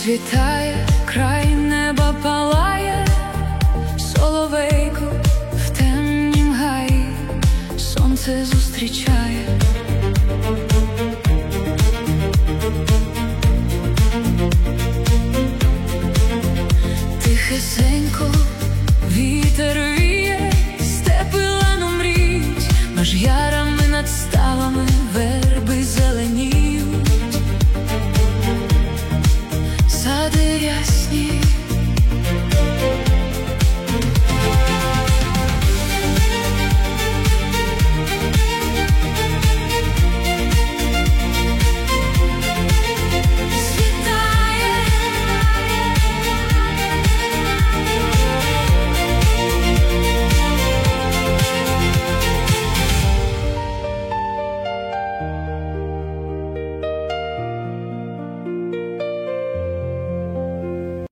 Розцвітає, край неба палає, соловейко в темнім гаї сонце зустрічає. Тихесенько вітер віє, степи ланом мріють, меж ярами над ставами верби зеленіють. Сади рясні